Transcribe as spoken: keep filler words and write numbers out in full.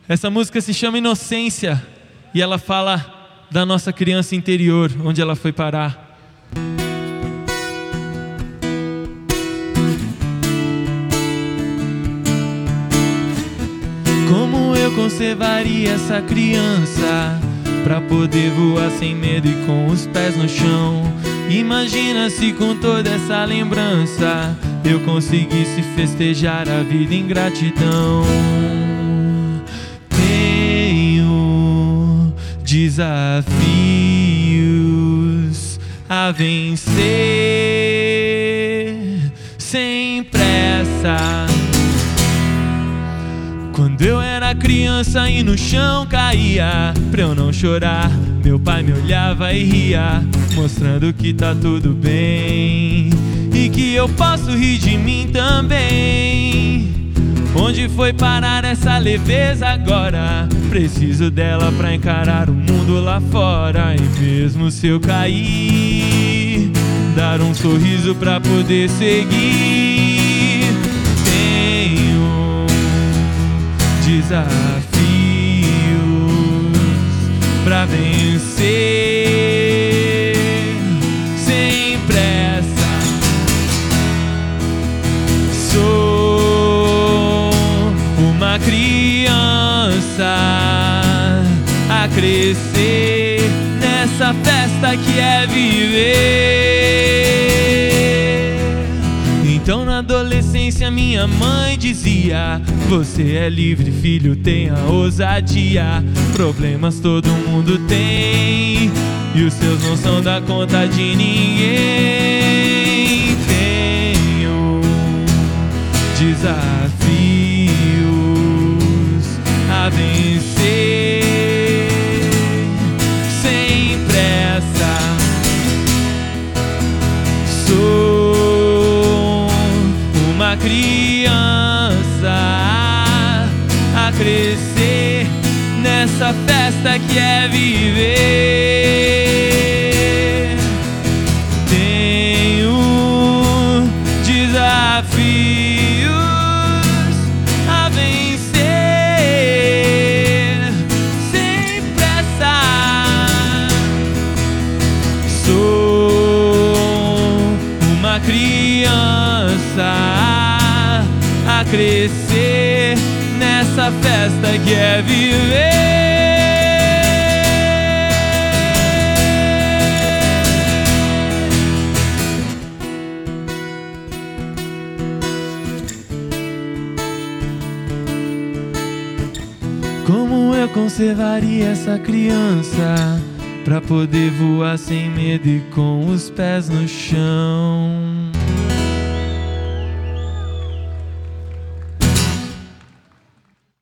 Essa música se chama Inocência e ela fala da nossa criança interior, onde ela foi parar. Como eu conservaria essa criança pra poder voar sem medo e com os pés no chão? Imagina se com toda essa lembrança eu conseguisse festejar a vida em gratidão. Tenho desafios a vencer sem pressa. Quando eu era criança e no chão caía, pra eu não chorar, meu pai me olhava e ria, mostrando que tá tudo bem e que eu posso rir de mim também. Onde foi parar essa leveza agora? Preciso dela pra encarar o mundo lá fora. E mesmo se eu cair, dar um sorriso pra poder seguir. Tenho desafios pra vencer sem pressa. Sou uma criança a crescer nessa festa que é viver. Então na adolescência minha mãe dizia: você é livre, filho, tenha ousadia. Problemas todo mundo tem e os seus não são da conta de ninguém. Tenho desafios a vencer sem pressa. Sou uma criança a crescer nessa festa que é viver. Tenho desafios a vencer sem pressa. Sou uma criança a crescer nessa festa que é viver. Como eu conservaria essa criança pra poder voar sem medo e com os pés no chão?